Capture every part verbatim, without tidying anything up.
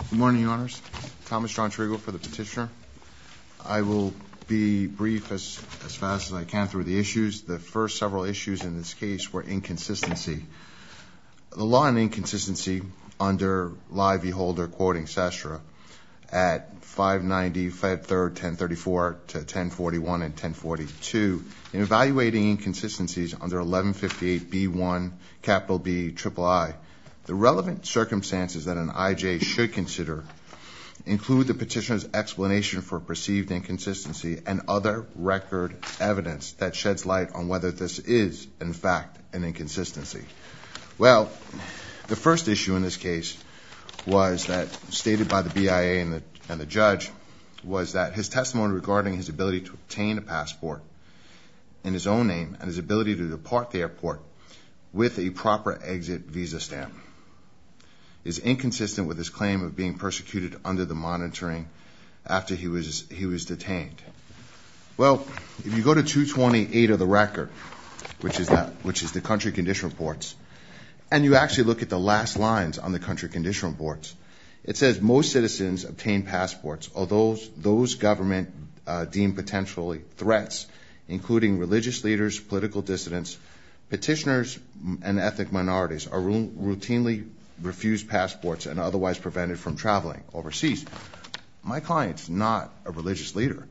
Good morning, Your Honors. Thomas John Trigo for the petitioner. I will be brief as, as fast as I can through the issues. The first several issues in this case were inconsistency. The law on inconsistency under Lye v. Holder, quoting Sestra, at five ninety Fed third ten thirty-four to ten forty-one and ten forty-two, in evaluating inconsistencies under eleven fifty-eight B one, capital B, triple I, the relevant circumstances that an I J should consider include the petitioner's explanation for perceived inconsistency and other record evidence that sheds light on whether this is, in fact, an inconsistency. Well, the first issue in this case was that, stated by the B I A and the, and the judge, was that his testimony regarding his ability to obtain a passport in his own name and his ability to depart the airport with a proper exit visa stamp is inconsistent with his claim of being persecuted under the monitoring after he was he was detained. Well, if you go to two twenty-eight of the record, which is that which is the country condition reports, and you actually look at the last lines on the country condition reports, it says most citizens obtain passports, although those government uh, deem potentially threats, including religious leaders, political dissidents, petitioners, and ethnic minorities, are ru- routinely refused passports and otherwise prevented from traveling overseas. My client's not a religious leader.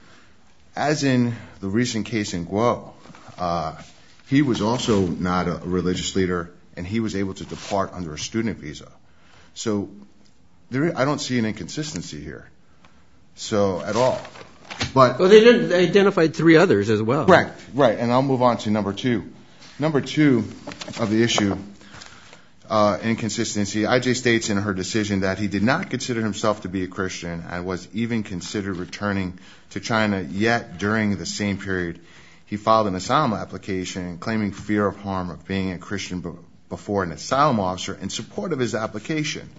As in the recent case in Guo, uh, he was also not a religious leader, and he was able to depart under a student visa. So there, I don't see an inconsistency here, so at all. But well, they didn't they identified three others as well. Correct, right, and I'll move on to number two. Number two of the issue, uh, inconsistency. I J states in her decision that he did not consider himself to be a Christian and was even considered returning to China, yet during the same period, he filed an asylum application claiming fear of harm of being a Christian b- before an asylum officer in support of his application.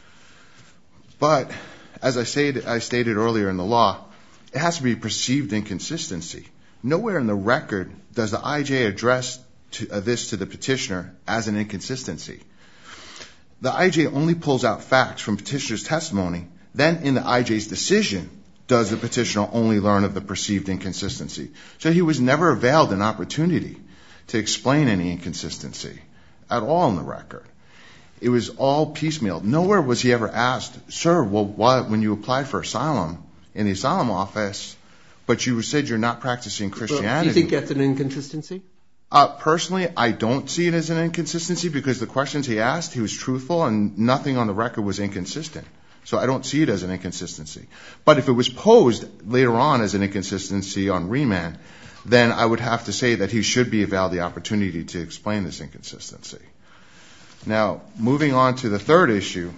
But, as I stated, I stated earlier in the law, it has to be perceived inconsistency. Nowhere in the record does the I J address to, uh, this to the petitioner as an inconsistency. The I J only pulls out facts from petitioner's testimony. Then in the I J's decision, does the petitioner only learn of the perceived inconsistency. So he was never availed an opportunity to explain any inconsistency at all in the record. It was all piecemeal. Nowhere was he ever asked, sir, well, why, when you applied for asylum in the asylum office, but you said you're not practicing Christianity. Well, do you think that's an inconsistency? Uh, personally, I don't see it as an inconsistency because the questions he asked, he was truthful and nothing on the record was inconsistent. So I don't see it as an inconsistency. But if it was posed later on as an inconsistency on remand, then I would have to say that he should be availed the opportunity to explain this inconsistency. Now, moving on to the third issue.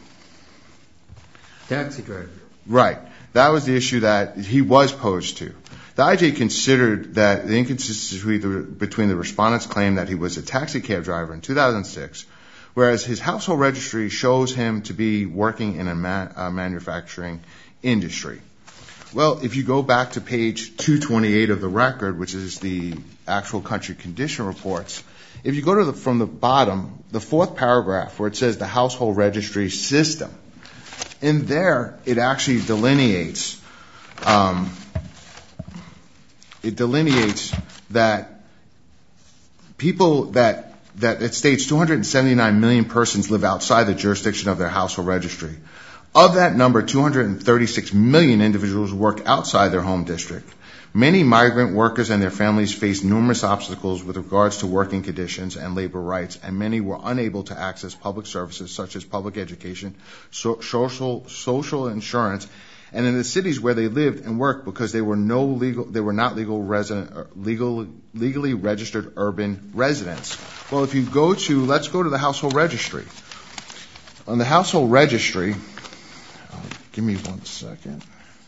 Taxi driver. Right. That was the issue that he was posed to. The I J considered that the inconsistency between the respondent's claim that he was a taxi cab driver in two thousand six, whereas his household registry shows him to be working in a ma- uh, manufacturing industry. Well, if you go back to page two twenty-eight of the record, which is the actual country condition reports, if you go to the, from the bottom, the fourth paragraph where it says the household registry system, in there it actually delineates, um, it delineates that people that, that it states two hundred seventy-nine million persons live outside the jurisdiction of their household registry. Of that number, two hundred thirty-six million individuals work outside their home district. Many migrant workers and their families face numerous obstacles with regards to working conditions and labor rights, and many were unable to access public services such as public education, so, social, social insurance, and in the cities where they lived and worked because they were no legal, they were not legal resident, legal, legally registered urban residents. Well, if you go to, let's go to the household registry. On the household registry, uh, give me one second.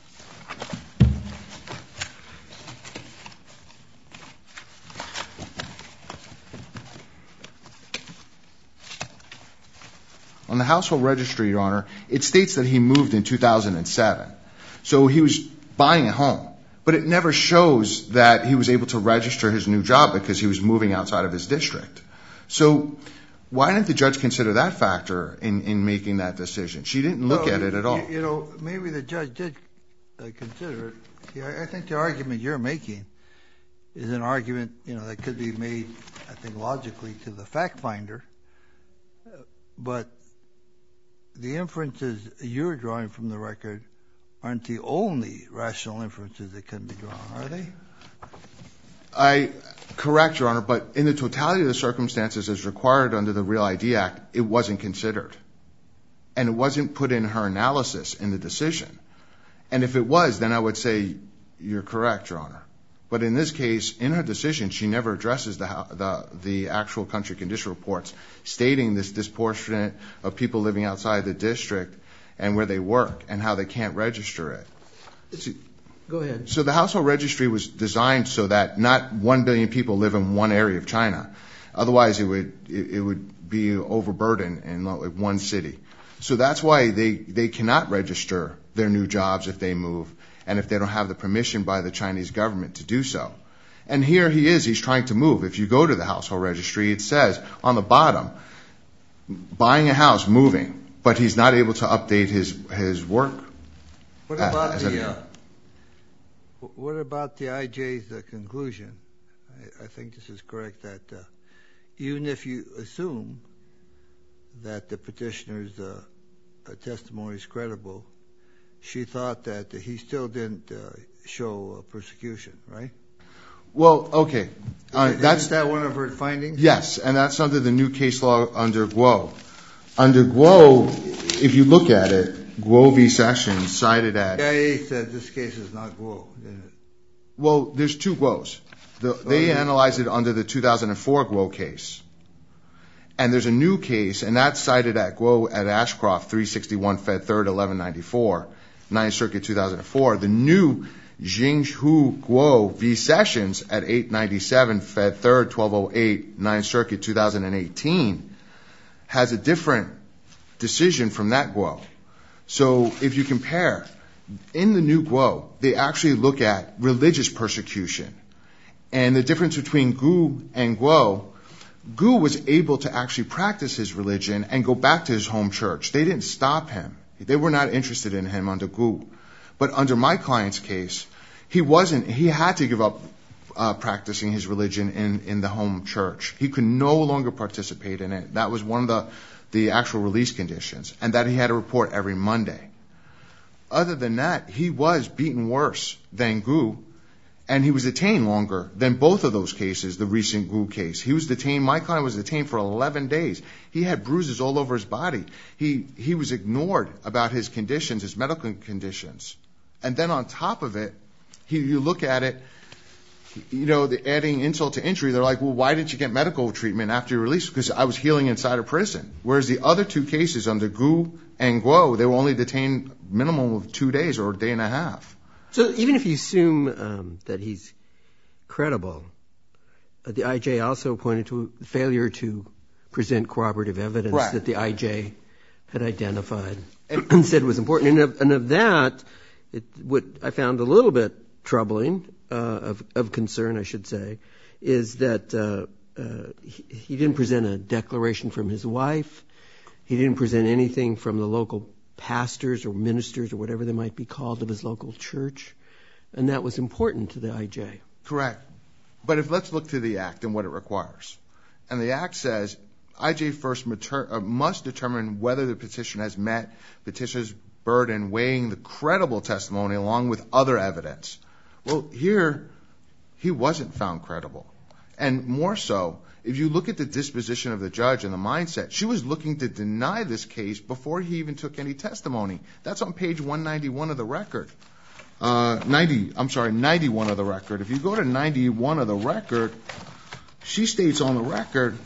On the household registry, Your Honor, it states that he moved in two thousand seven. So he was buying a home. But it never shows that he was able to register his new job because he was moving outside of his district. So why didn't the judge consider that factor in, in making that decision? She didn't look well, at it at all. You, you know, maybe the judge did uh, consider it. Yeah, I think the argument you're making is an argument, you know, that could be made, I think, logically to the fact finder. Uh, but the inferences you're drawing from the record aren't the only rational inferences that can be drawn, are they? I correct, Your Honor, but in the totality of the circumstances as required under the Real I D Act, it wasn't considered. And it wasn't put in her analysis in the decision. And if it was, then I would say you're correct, Your Honor. But in this case, in her decision, she never addresses the the, the actual country condition reports stating this disproportionate of people living outside the district and where they work and how they can't register it. See, Go ahead. so the household registry was designed so that not one billion people live in one area of China. Otherwise, it would it, it would be overburdened in like one city. So that's why they, they cannot register their new jobs if they move and if they don't have the permission by the Chinese government to do so. And here he is, he's trying to move. If you go to the household registry, it says on the bottom, buying a house, moving, but he's not able to update his, his work. What about as the a- uh, what about the I J's uh, conclusion? I, I think this is correct that uh, even if you assume that the petitioner's uh, uh, testimony is credible, she thought that he still didn't uh, show uh, persecution, right? Well, okay. Uh, Is that's that one of her findings? Yes, and that's under the new case law under Guo. Under Guo, if you look at it, Guo v. Sessions cited at... The I A said this case is not Guo, didn't it? Well, there's two Guos. The, they analyzed it under the two thousand four Guo case. And there's a new case, and that's cited at Guo at Ashcroft, three sixty-one Fed third, eleven ninety-four, Ninth Circuit two thousand four. The new Jinghu Guo v. Sessions at eight ninety-seven Fed third, twelve oh eight, Ninth Circuit two thousand eighteen has a different decision from that Guo. So if you compare, in the new Guo, they actually look at religious persecution. And the difference between Gu and Guo, Gu was able to actually practice his religion and go back to his home church. They didn't stop him. They were not interested in him under Gu. But under my client's case, he wasn't, he had to give up uh, practicing his religion in, in the home church. He could no longer participate in it. That was one of the, the actual release conditions. And that he had to report every Monday. Other than that, he was beaten worse than Gu. And he was detained longer than both of those cases, the recent Gu case. He was detained, my client was detained for eleven days. He had bruises all over his body. He, he was ignored about his conditions, his medical conditions. And then on top of it, he, you look at it, you know, the adding insult to injury, they're like, well, why didn't you get medical treatment after your release? Because I was healing inside a prison. Whereas the other two cases under Gu and Guo, they were only detained minimum of two days or a day and a half. So even if you assume um, that he's credible, uh, the I J also pointed to failure to present corroborative evidence Right. that the I J had identified and, and said was important. And of, and of that, it, what I found a little bit troubling, uh, of, of concern, I should say, is that uh, uh, he, he didn't present a declaration from his wife. He didn't present anything from the local pastors or ministers or whatever they might be called of his local church. And that was important to the I J. Correct. But if let's look to the Act and what it requires. And the Act says I J first mater, uh, must determine whether the petition has met petitioner's burden weighing the credible testimony along with other evidence. Well, here, he wasn't found credible. And more so, if you look at the disposition of the judge and the mindset, she was looking to deny this case before he even took any testimony. That's on page one ninety-one of the record. Uh, ninety, I'm sorry, ninety-one of the record. If you go to ninety-one of the record, she states on the record,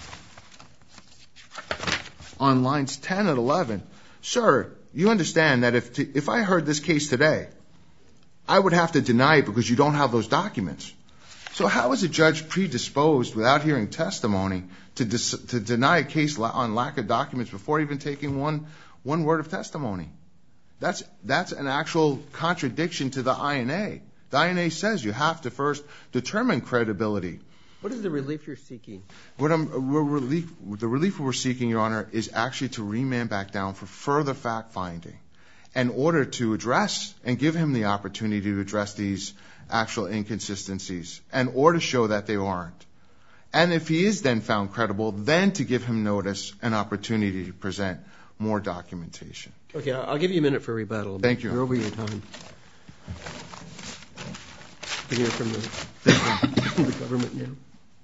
on lines ten and eleven, sir, you understand that if, to, if I heard this case today, I would have to deny it because you don't have those documents. So how is a judge predisposed without hearing testimony to dis, to deny a case on lack of documents before even taking one one word of testimony? That's that's an actual contradiction to the I N A. The I N A says you have to first determine credibility. What is the relief you're seeking? What I'm, we're relief, the relief we're seeking, Your Honor, is actually to remand back down for further fact-finding in order to address and give him the opportunity to address these actual inconsistencies and or to show that they aren't. And if he is then found credible, then to give him notice and opportunity to present more documentation. Okay, I'll give you a minute for rebuttal. Thank you. You're over your time. We'll hear from the, the government now.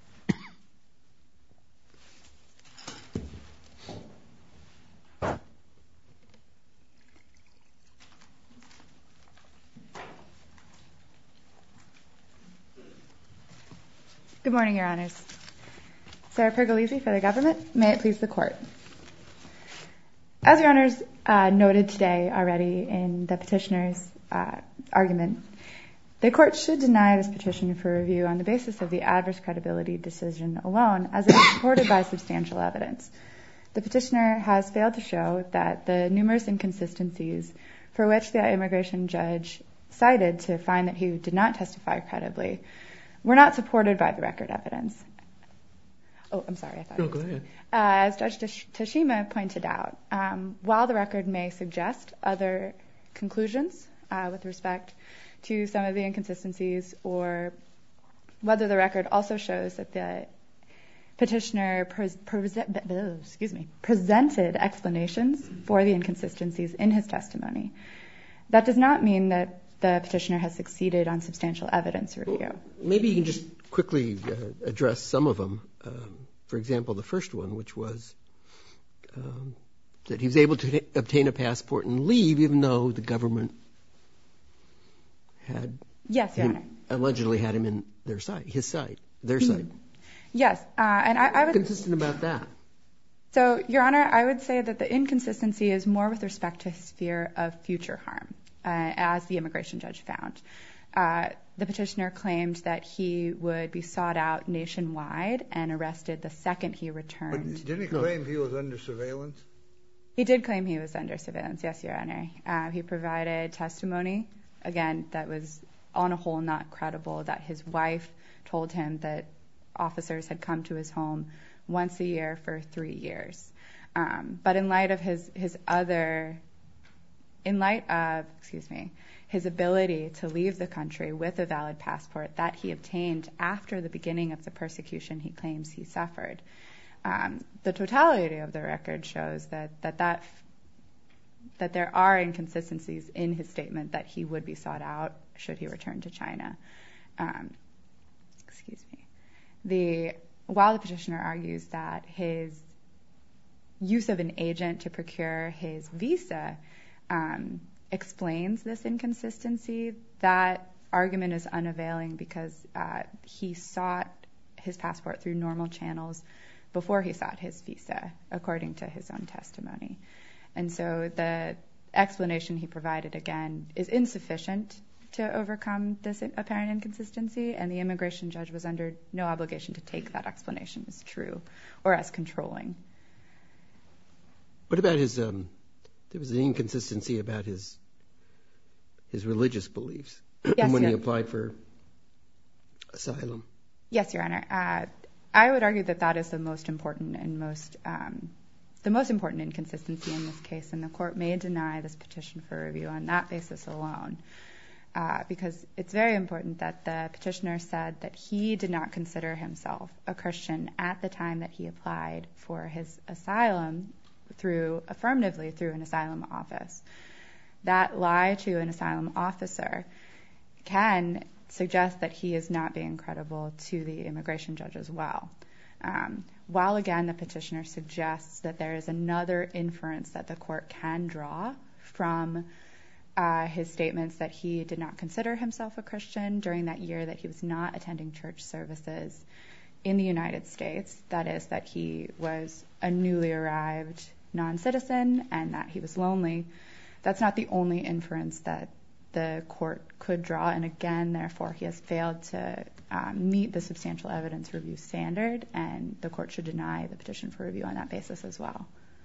Good morning, Your Honors. Sarah Pergolesi for the government. May it please the Court. As Your Honors uh, noted today already in the petitioner's uh, argument, the Court should deny this petition for review on the basis of the adverse credibility decision alone, as it is supported by substantial evidence. The petitioner has failed to show that the numerous inconsistencies for which the immigration judge cited to find that he did not testify credibly were not supported by the record evidence. Oh, I'm sorry. I thought. No, go ahead. Uh, as Judge Tashima pointed out, um, while the record may suggest other conclusions uh, with respect to some of the inconsistencies, or whether the record also shows that the petitioner pres- pres- excuse me, presented explanations for the inconsistencies in his testimony, that does not mean that the petitioner has succeeded on substantial evidence review. Well, maybe you can just quickly uh, address some of them. Um, for example, the first one, which was um, that he was able to obtain a passport and leave, even though the government had yes, Your him, Honor. allegedly had him in their site, his site, their site. Yes, uh, and I, I would consistent about that. So, Your Honor, I would say that the inconsistency is more with respect to his fear of future harm. Uh, as the immigration judge found. Uh, the petitioner claimed that he would be sought out nationwide and arrested the second he returned. But didn't he claim he was under surveillance? He did claim he was under surveillance, yes, Your Honor. Uh, he provided testimony, again, that was on a whole not credible, that his wife told him that officers had come to his home once a year for three years. Um, but in light of his, his other... In light of, excuse me, his ability to leave the country with a valid passport that he obtained after the beginning of the persecution he claims he suffered, um, the totality of the record shows that that, that that there are inconsistencies in his statement that he would be sought out should he return to China. Um, excuse me. The while the petitioner argues that his use of an agent to procure his visa Um, explains this inconsistency, that argument is unavailing because uh, he sought his passport through normal channels before he sought his visa, according to his own testimony. And so the explanation he provided, again, is insufficient to overcome this apparent inconsistency, and the immigration judge was under no obligation to take that explanation as true or as controlling. What about his... Um There was an inconsistency about his his religious beliefs yes, when yeah. he applied for asylum. Yes, Your Honor. Uh, I would argue that that is the most important and most um, the most important inconsistency in this case, and the court may deny this petition for review on that basis alone, uh, because it's very important that the petitioner said that he did not consider himself a Christian at the time that he applied for his asylum through affirmatively through an asylum office. That lie to an asylum officer can suggest that he is not being credible to the immigration judge as well. Um, while again the petitioner suggests that there is another inference that the court can draw from uh, his statements that he did not consider himself a Christian during that year that he was not attending church services in the United States, that is that he was a newly arrived non-citizen and that he was lonely, that's not the only inference that the court could draw, and again, therefore, he has failed to um, meet the substantial evidence review standard, and the court should deny the petition for review on that basis as well.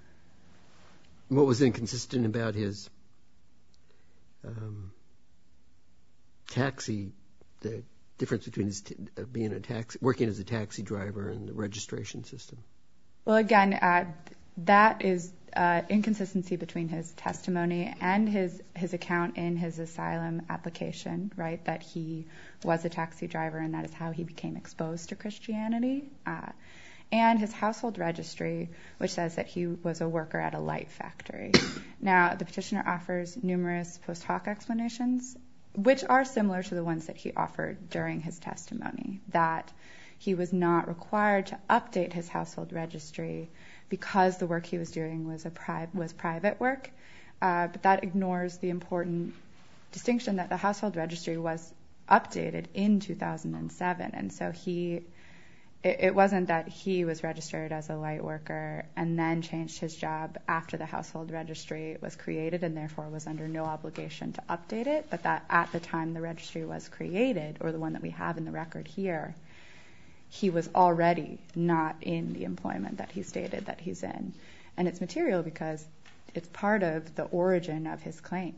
What was inconsistent about his um, taxi, the difference between his t- uh, being a taxi, working as a taxi driver and the registration system? Well, again, uh, that is uh, inconsistency between his testimony and his, his account in his asylum application, right, that he was a taxi driver and that is how he became exposed to Christianity, uh, and his household registry, which says that he was a worker at a light factory. Now, the petitioner offers numerous post hoc explanations, which are similar to the ones that he offered during his testimony, that he was not required to update his household registry because the work he was doing was a pri- was private work, uh, but that ignores the important distinction that the household registry was updated in two thousand seven, and so he, it, it wasn't that he was registered as a light worker and then changed his job after the household registry was created and therefore was under no obligation to update it, but that at the time the registry was created, or the one that we have in the record here, he was already not in the employment that he stated that he's in. And it's material because it's part of the origin of his claim.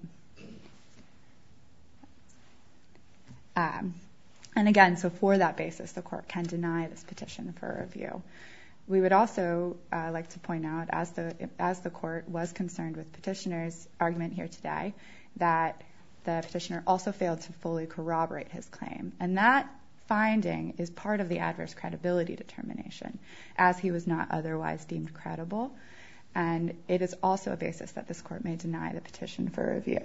Um, and again, so for that basis, the court can deny this petition for review. We would also uh, like to point out, as the as the court was concerned with petitioner's argument here today, that the petitioner also failed to fully corroborate his claim. And that finding is part of the adverse credibility determination, as he was not otherwise deemed credible. And it is also a basis that this court may deny the petition for review.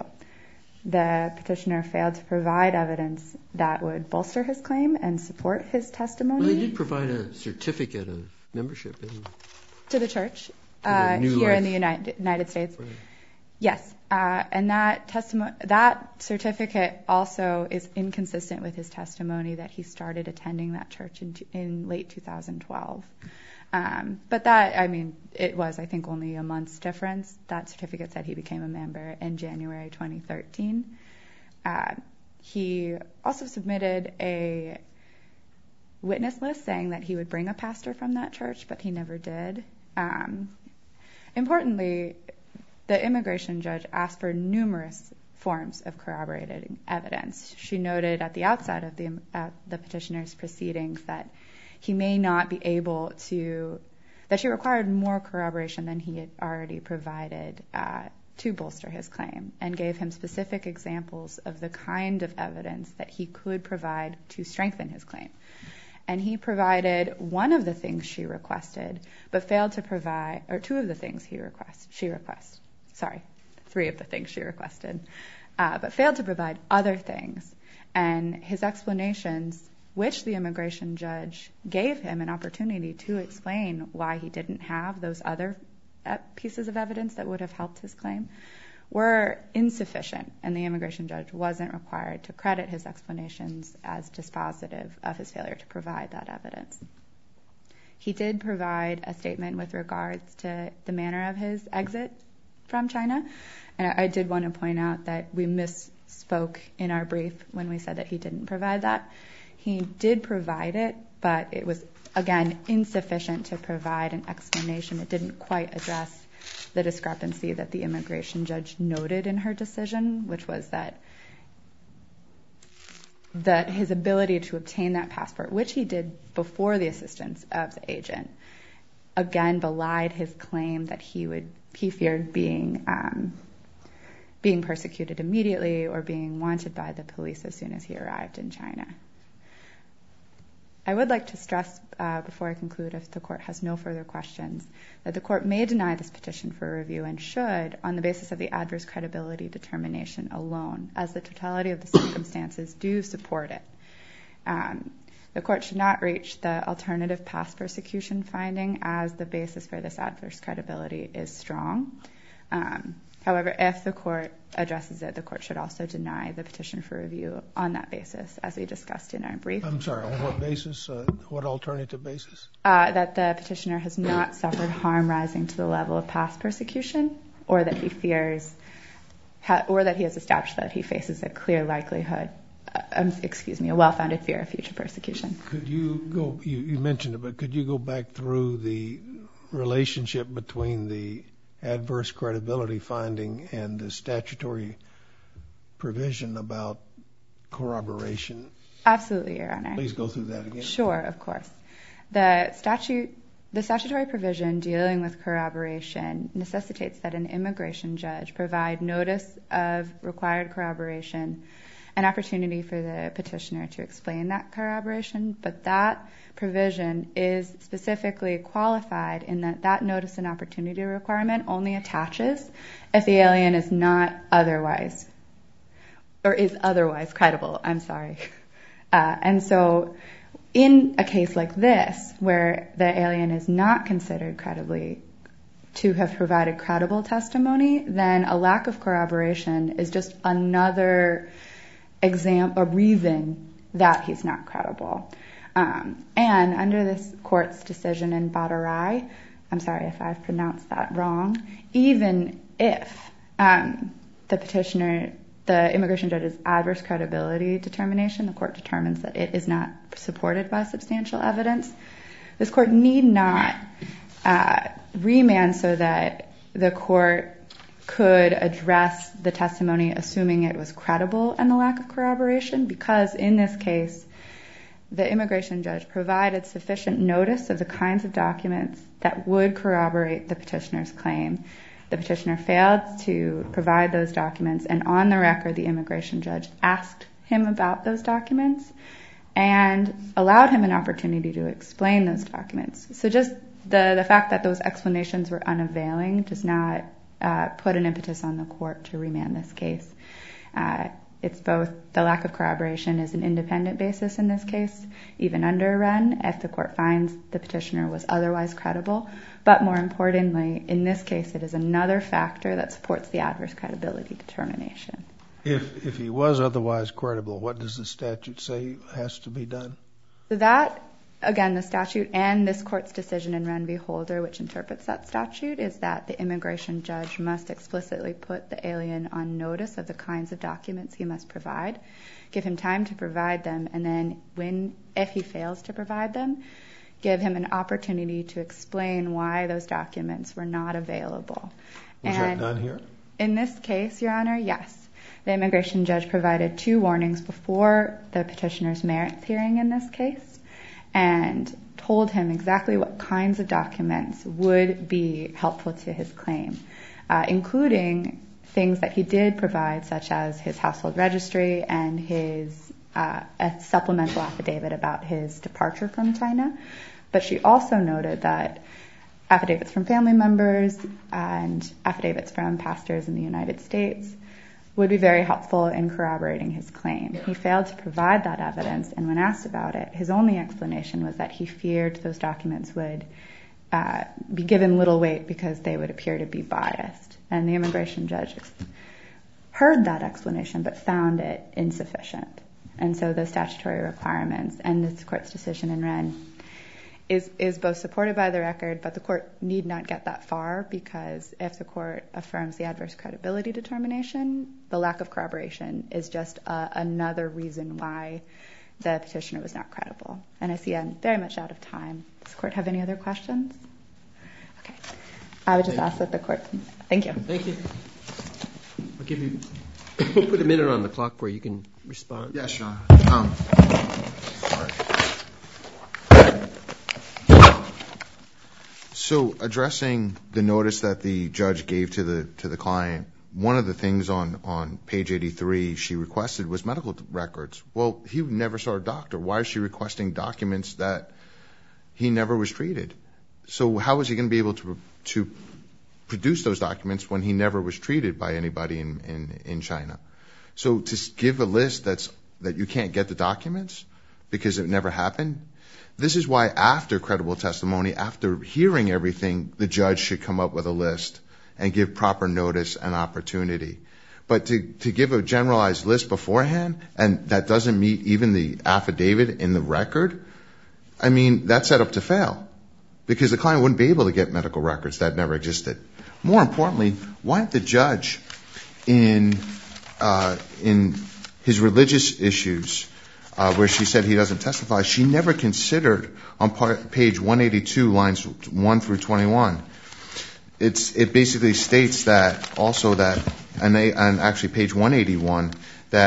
The petitioner failed to provide evidence that would bolster his claim and support his testimony. Well, he did provide a certificate of membership in to the church uh, New here Life. in the United, United States. Right. Yes, uh, and that testimony, that certificate also is inconsistent with his testimony that he started attending that church in, in late two thousand twelve. Um, but that, I mean, it was, I think, only a month's difference. That certificate said he became a member in January twenty thirteen. Uh, he also submitted a witness list saying that he would bring a pastor from that church, but he never did. Um, importantly, the immigration judge asked for numerous forms of corroborating evidence. She noted at the outset of the, uh, the petitioner's proceedings that he may not be able to, that she required more corroboration than he had already provided uh, to bolster his claim, and gave him specific examples of the kind of evidence that he could provide to strengthen his claim. And he provided one of the things she requested, but failed to provide, or two of the things he request, she requested. Sorry, three of the things she requested, uh, but failed to provide other things. And his explanations, which the immigration judge gave him an opportunity to explain why he didn't have those other pieces of evidence that would have helped his claim, were insufficient, and the immigration judge wasn't required to credit his explanations as dispositive of his failure to provide that evidence. He did provide a statement with regards to the manner of his exit from China, and I did want to point out that we misspoke in our brief when we said that he didn't provide that. He did provide it, but it was, again, insufficient to provide an explanation. It didn't quite address the discrepancy that the immigration judge noted in her decision, which was that that his ability to obtain that passport, which he did before the assistance of the agent, again belied his claim that he would he feared being um, being persecuted immediately or being wanted by the police as soon as he arrived in China. I would like to stress, uh, before I conclude, if the court has no further questions, that the court may deny this petition for review and should on the basis of the adverse credibility determination alone, as the totality of the circumstances do support it. Um, the court should not reach the alternative past persecution finding as the basis for this adverse credibility is strong. Um, However, if the court addresses it, the court should also deny the petition for review on that basis, as we discussed in our brief. I'm sorry, on what basis? Uh, what alternative basis? Uh, that the petitioner has not suffered harm rising to the level of past persecution, or that he fears, ha- or that he has established that he faces a clear likelihood, uh, um, excuse me, a well-founded fear of future persecution. Could you go, you, you mentioned it, but could you go back through the relationship between the adverse credibility finding and the statutory provision about corroboration? Absolutely, Your Honor. Please go through that again. Sure, of course. The statute, the statutory provision dealing with corroboration necessitates that an immigration judge provide notice of required corroboration, an opportunity for the petitioner to explain that corroboration, but that provision is specifically qualified in that that notice and opportunity requirement only attaches if the alien is not otherwise, or is otherwise credible, I'm sorry. Uh, and so in a case like this, where the alien is not considered credibly to have provided credible testimony, then a lack of corroboration is just another example, a reason that he's not credible. Um, and under this court's decision in Badarai, I'm sorry if I've pronounced that wrong, even if um, the petitioner, the immigration judge's adverse credibility determination, the court determines that it is not supported by substantial evidence, this court need not uh, remand so that the court could address the testimony assuming it was credible and the lack of corroboration, because in this case, the immigration judge provided sufficient notice of the kinds of documents that would corroborate the petitioner's claim. The petitioner failed to provide those documents, and on the record, the immigration judge asked him about those documents and allowed him an opportunity to explain those documents. So just the, the fact that those explanations were unavailing does not uh, put an impetus on the court to remand this case. Uh, it's both the lack of corroboration is an independent basis in this case, even under Wren, if the court finds the petitioner was otherwise credible. But more importantly, in this case, it is another factor that supports the adverse credibility determination. If if he was otherwise credible, what does the statute say has to be done? So that, again, the statute and this court's decision in Wren v. Holder, which interprets that statute, is that the immigration judge must explicitly put the alien on notice of the kinds of documents he must provide, give him time to provide them, and then when, if he fails to provide them, give him an opportunity to explain why those documents were not available. Was and that done here? In this case, Your Honor, yes. The immigration judge provided two warnings before the petitioner's merits hearing in this case and told him exactly what kinds of documents would be helpful to his claim, uh, including things that he did provide, such as his household registry and his uh, a supplemental affidavit about his departure from China. But she also noted that affidavits from family members and affidavits from pastors in the United States would be very helpful in corroborating his claim. He failed to provide that evidence, and when asked about it, his only explanation was that he feared those documents would uh, be given little weight because they would appear to be biased. And the immigration judge heard that explanation but found it insufficient. And so the statutory requirements and this court's decision in Wren is is both supported by the record, but the court need not get that far, because if the court affirms the adverse credibility determination, the lack of corroboration is just uh, another reason why the petitioner was not credible. And I see I'm very much out of time. Does the court have any other questions? Okay. I would just Thank ask you. that the court... Thank you. Thank you. I'll give you... We'll put a minute on the clock where you can respond. Yes, Your Honor. Um, sorry. So addressing the notice that the judge gave to the to the client, one of the things on, on page eighty-three she requested was medical records. Well, he never saw a doctor. Why is she requesting documents that he never was treated? So how is he going to be able to to produce those documents when he never was treated by anybody in, in, in China? So to give a list that's that you can't get the documents because it never happened, this is why after credible testimony, after hearing everything, the judge should come up with a list and give proper notice and opportunity. But to, to give a generalized list beforehand, and that doesn't meet even the affidavit in the record, I mean, that's set up to fail, because the client wouldn't be able to get medical records that never existed. More importantly, why didn't the judge in uh, in his religious issues, uh, where she said he doesn't testify, she never considered on part, page one eighty-two, lines one through twenty-one. It's it basically states that also that, and, they, and actually page one eighty-one, that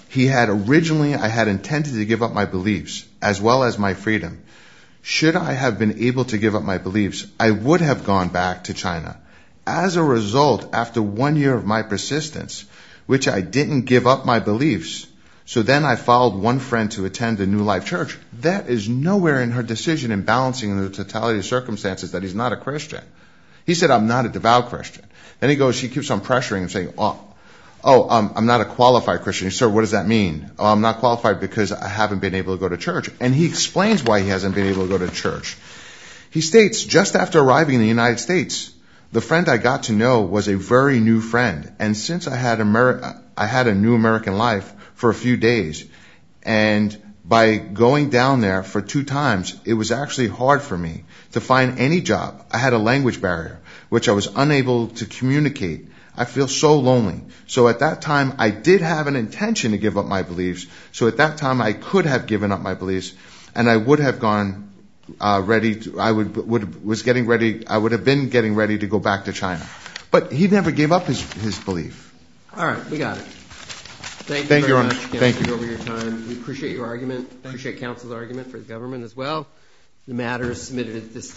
He had originally, I had intended to give up my beliefs as well as my freedom. Should I have been able to give up my beliefs, I would have gone back to China. As a result, after one year of my persistence, which I didn't give up my beliefs, so then I followed one friend to attend a New Life Church. That is nowhere in her decision in balancing the totality of circumstances that he's not a Christian. He said, I'm not a devout Christian. Then he goes, she keeps on pressuring him, saying, oh, oh um, I'm not a qualified Christian. Sir, what does that mean? Oh, I'm not qualified because I haven't been able to go to church. And he explains why he hasn't been able to go to church. He states, just after arriving in the United States, the friend I got to know was a very new friend. And since I had, Ameri- I had a new American life for a few days, and by going down there for two times, it was actually hard for me to find any job. I had a language barrier, which I was unable to communicate. I feel so lonely. So at that time, I did have an intention to give up my beliefs. So at that time, I could have given up my beliefs, and I would have gone uh, ready. To, I would, would was getting ready. I would have been getting ready to go back to China. But he never gave up his his belief. All right, we got it. Thank you Thank very you, much. Thank you. Over your time. We appreciate your argument. Appreciate counsel's argument for the government as well. The matter is submitted at this time.